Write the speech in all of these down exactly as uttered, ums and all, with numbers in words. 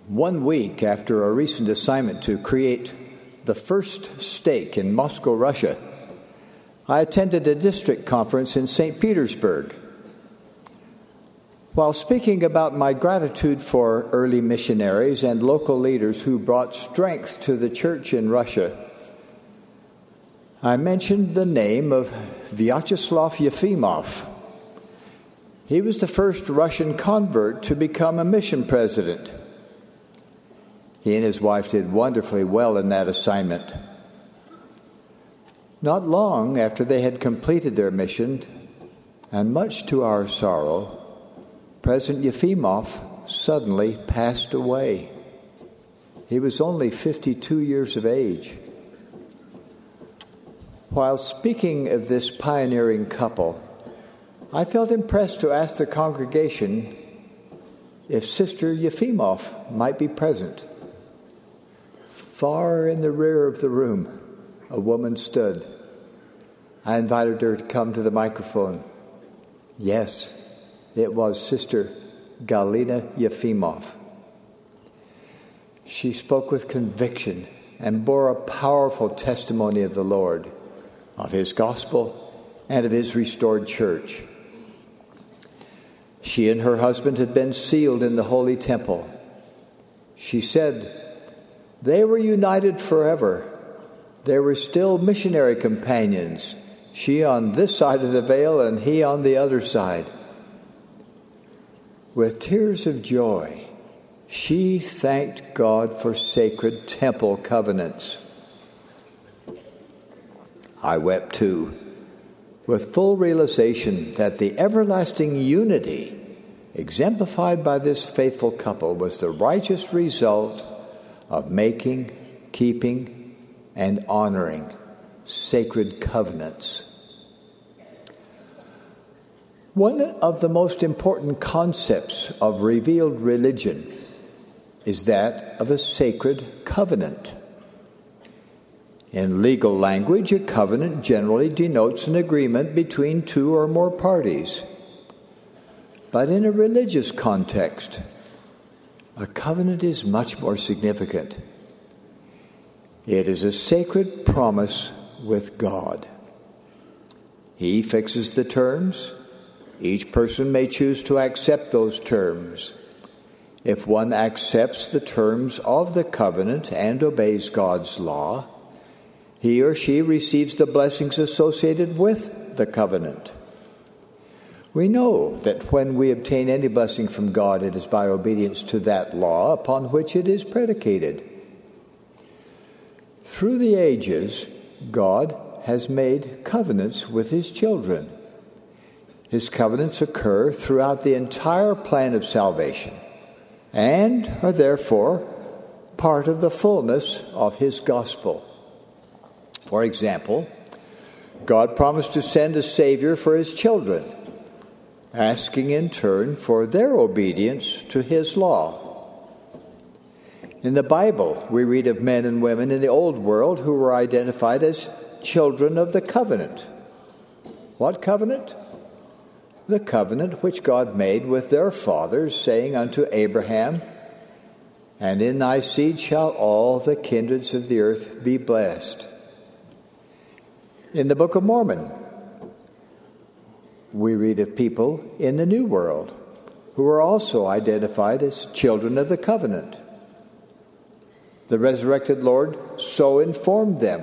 One week after a recent assignment to create the first stake in Moscow, Russia, I attended a district conference in Saint Petersburg. While speaking about my gratitude for early missionaries and local leaders who brought strength to the church in Russia, I mentioned the name of Vyacheslav Yefimov. He was the first Russian convert to become a mission president. He and his wife did wonderfully well in that assignment. Not long after they had completed their mission, and much to our sorrow, President Yefimov suddenly passed away. He was only fifty-two years of age. While speaking of this pioneering couple, I felt impressed to ask the congregation if Sister Yefimov might be present. Far in the rear of the room, a woman stood. I invited her to come to the microphone. Yes, it was Sister Galina Yefimov. She spoke with conviction and bore a powerful testimony of the Lord, of His gospel, and of His restored church. She and her husband had been sealed in the Holy Temple. She said, they were united forever. They were still missionary companions, she on this side of the veil and he on the other side. With tears of joy, she thanked God for sacred temple covenants. I wept too, with full realization that the everlasting unity exemplified by this faithful couple was the righteous result of making, keeping, and honoring sacred covenants. One of the most important concepts of revealed religion is that of a sacred covenant. In legal language, a covenant generally denotes an agreement between two or more parties. But in a religious context, a covenant is much more significant. It is a sacred promise with God. He fixes the terms. Each person may choose to accept those terms. If one accepts the terms of the covenant and obeys God's law, he or she receives the blessings associated with the covenant. We know that when we obtain any blessing from God, it is by obedience to that law upon which it is predicated. Through the ages, God has made covenants with His children. His covenants occur throughout the entire plan of salvation and are therefore part of the fullness of His gospel. For example, God promised to send a Savior for His children, asking in turn for their obedience to His law. In the Bible, we read of men and women in the Old World who were identified as children of the covenant. What covenant? The covenant which God made with their fathers, saying unto Abraham, and in thy seed shall all the kindreds of the earth be blessed. In the Book of Mormon, we read of people in the New World who are also identified as children of the covenant. The resurrected Lord so informed them,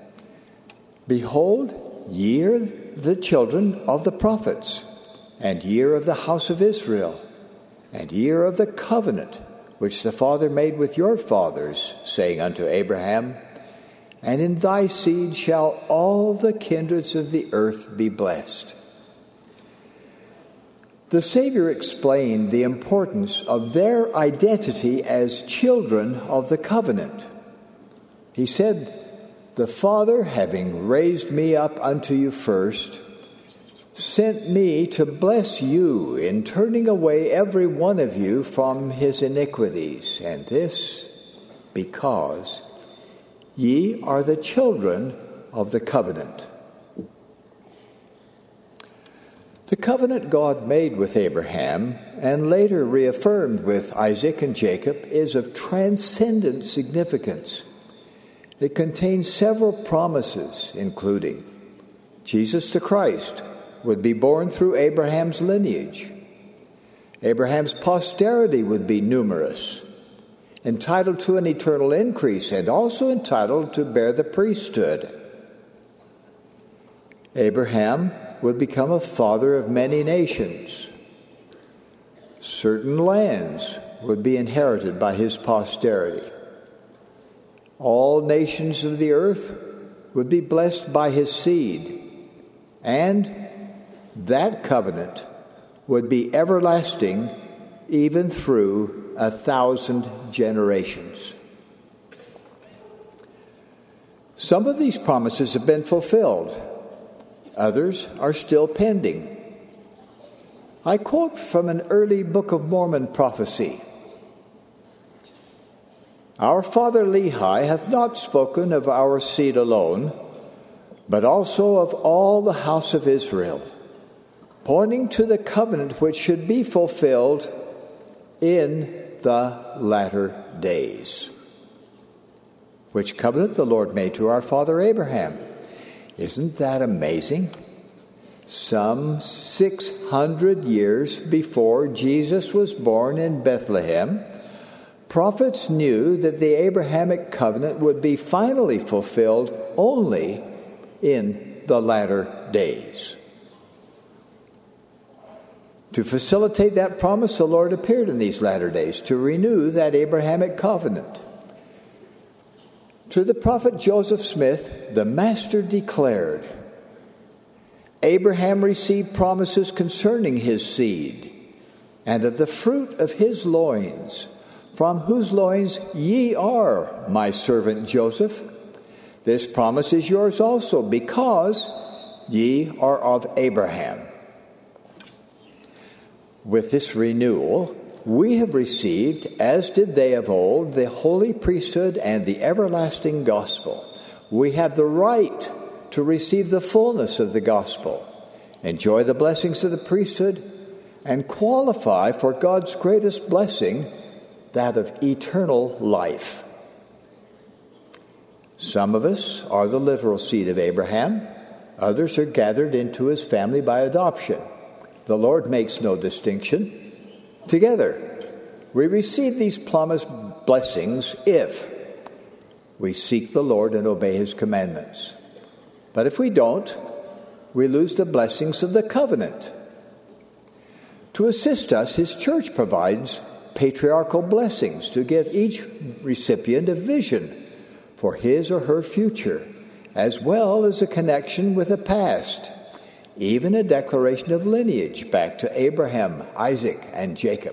behold, ye are the children of the prophets, and ye are of the house of Israel, and ye are of the covenant which the Father made with your fathers, saying unto Abraham, and in thy seed shall all the kindreds of the earth be blessed. The Savior explained the importance of their identity as children of the covenant. He said, the Father, having raised me up unto you first, sent me to bless you in turning away every one of you from his iniquities, and this because ye are the children of the covenant. The covenant God made with Abraham and later reaffirmed with Isaac and Jacob is of transcendent significance. It contains several promises, including Jesus the Christ would be born through Abraham's lineage. Abraham's posterity would be numerous, entitled to an eternal increase, and also entitled to bear the priesthood. Abraham would become a father of many nations. Certain lands would be inherited by his posterity. All nations of the earth would be blessed by his seed, and that covenant would be everlasting even through a thousand generations. Some of these promises have been fulfilled. Others are still pending. I quote from an early Book of Mormon prophecy. Our father Lehi hath not spoken of our seed alone, but also of all the house of Israel, pointing to the covenant which should be fulfilled in the latter days. Which covenant the Lord made to our father Abraham. Isn't that amazing? Some six hundred years before Jesus was born in Bethlehem, prophets knew that the Abrahamic covenant would be finally fulfilled only in the latter days. To facilitate that promise, the Lord appeared in these latter days to renew that Abrahamic covenant. To the prophet Joseph Smith, the Master declared, Abraham received promises concerning his seed, and of the fruit of his loins, from whose loins ye are, my servant Joseph. This promise is yours also, because ye are of Abraham. With this renewal, we have received, as did they of old, the holy priesthood and the everlasting gospel. We have the right to receive the fullness of the gospel, enjoy the blessings of the priesthood, and qualify for God's greatest blessing, that of eternal life. Some of us are the literal seed of Abraham. Others are gathered into his family by adoption. The Lord makes no distinction. Together, we receive these promised blessings if we seek the Lord and obey his commandments. But if we don't, we lose the blessings of the covenant. To assist us, his church provides patriarchal blessings to give each recipient a vision for his or her future, as well as a connection with the past, even a declaration of lineage back to Abraham, Isaac, and Jacob.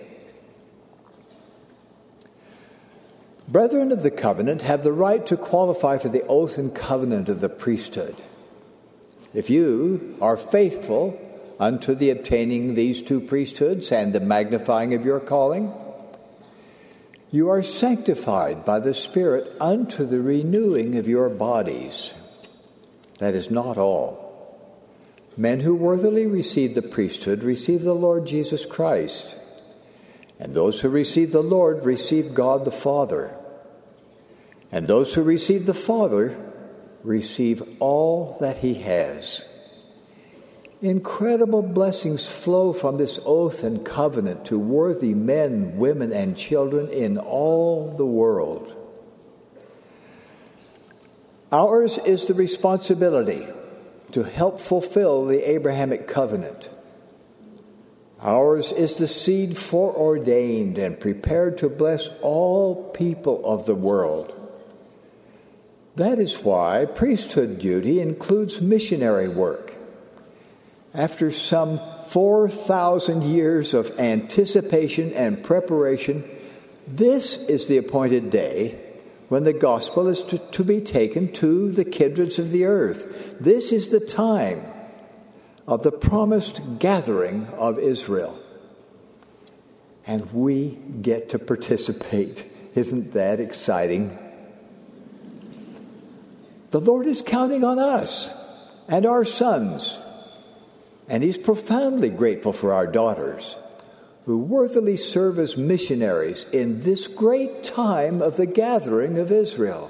Brethren of the covenant have the right to qualify for the oath and covenant of the priesthood. If you are faithful unto the obtaining these two priesthoods and the magnifying of your calling, you are sanctified by the Spirit unto the renewing of your bodies. That is not all. Men who worthily receive the priesthood receive the Lord Jesus Christ, and those who receive the Lord receive God the Father, and those who receive the Father receive all that he has. Incredible blessings flow from this oath and covenant to worthy men, women, and children in all the world. Ours is the responsibility to help fulfill the Abrahamic covenant. Ours is the seed foreordained and prepared to bless all people of the world. That is why priesthood duty includes missionary work. After some four thousand years of anticipation and preparation, this is the appointed day when the gospel is to, to be taken to the kindreds of the earth. This is the time of the promised gathering of Israel. And we get to participate. Isn't that exciting? The Lord is counting on us and our sons And he's profoundly grateful for our daughters, who worthily serve as missionaries in this great time of the gathering of Israel.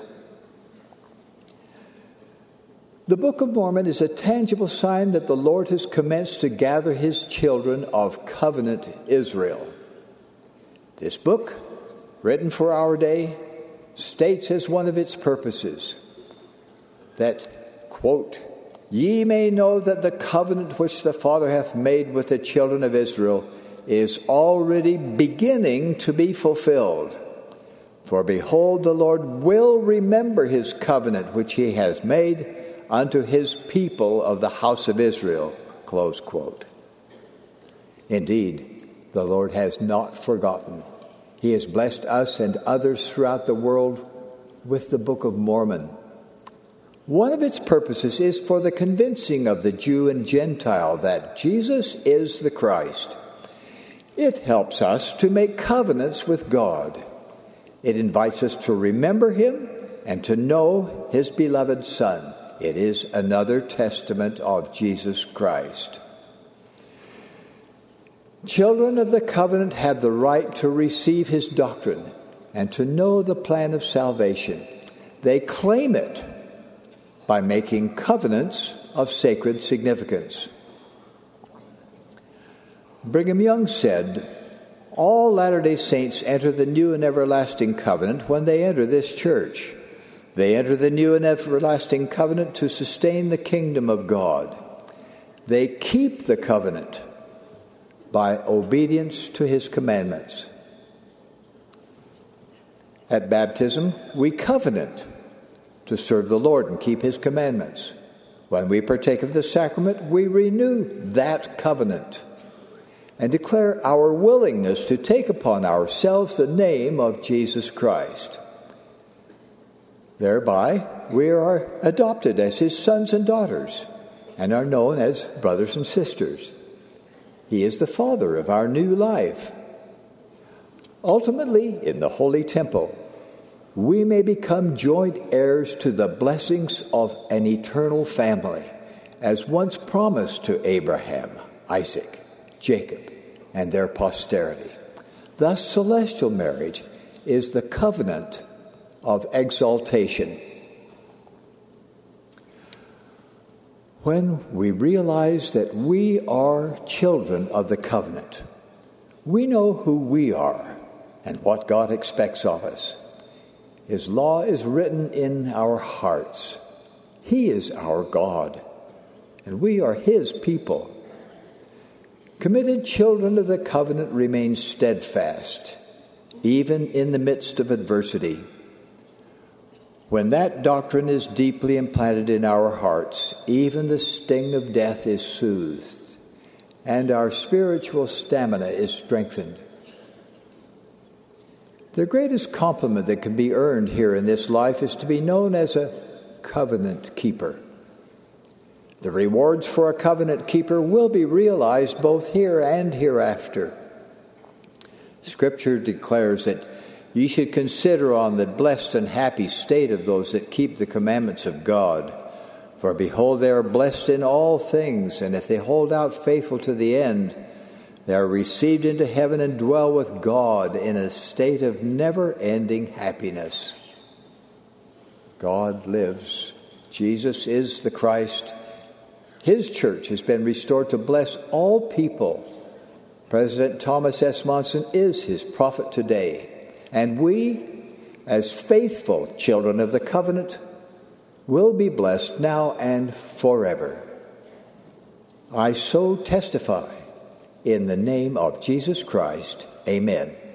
The Book of Mormon is a tangible sign that the Lord has commenced to gather his children of covenant Israel. This book, written for our day, states as one of its purposes that, quote, "Ye may know that the covenant which the Father hath made with the children of Israel is already beginning to be fulfilled. For behold, the Lord will remember his covenant which he has made unto his people of the house of Israel." Close quote. Indeed, the Lord has not forgotten. He has blessed us and others throughout the world with the Book of Mormon. One of its purposes is for the convincing of the Jew and Gentile that Jesus is the Christ. It helps us to make covenants with God. It invites us to remember him and to know his beloved Son. It is another testament of Jesus Christ. Children of the covenant have the right to receive his doctrine and to know the plan of salvation. They claim it by making covenants of sacred significance. Brigham Young said, "All Latter-day Saints enter the new and everlasting covenant when they enter this church. They enter the new and everlasting covenant to sustain the kingdom of God. They keep the covenant by obedience to his commandments." At baptism, we covenant to serve the Lord and keep his commandments. When we partake of the sacrament, we renew that covenant and declare our willingness to take upon ourselves the name of Jesus Christ. Thereby, we are adopted as his sons and daughters and are known as brothers and sisters. He is the Father of our new life. Ultimately, in the Holy Temple, we may become joint heirs to the blessings of an eternal family, as once promised to Abraham, Isaac, Jacob, and their posterity. Thus, celestial marriage is the covenant of exaltation. When we realize that we are children of the covenant, we know who we are and what God expects of us. His law is written in our hearts. He is our God, and we are his people. Committed children of the covenant remain steadfast, even in the midst of adversity. When that doctrine is deeply implanted in our hearts, even the sting of death is soothed, and our spiritual stamina is strengthened. The greatest compliment that can be earned here in this life is to be known as a covenant keeper. The rewards for a covenant keeper will be realized both here and hereafter. Scripture declares that ye should consider on the blessed and happy state of those that keep the commandments of God. For behold, they are blessed in all things, and if they hold out faithful to the end, they are received into heaven and dwell with God in a state of never-ending happiness. God lives. Jesus is the Christ. His church has been restored to bless all people. President Thomas S. Monson is his prophet today. And we, as faithful children of the covenant, will be blessed now and forever. I so testify in the name of Jesus Christ. Amen.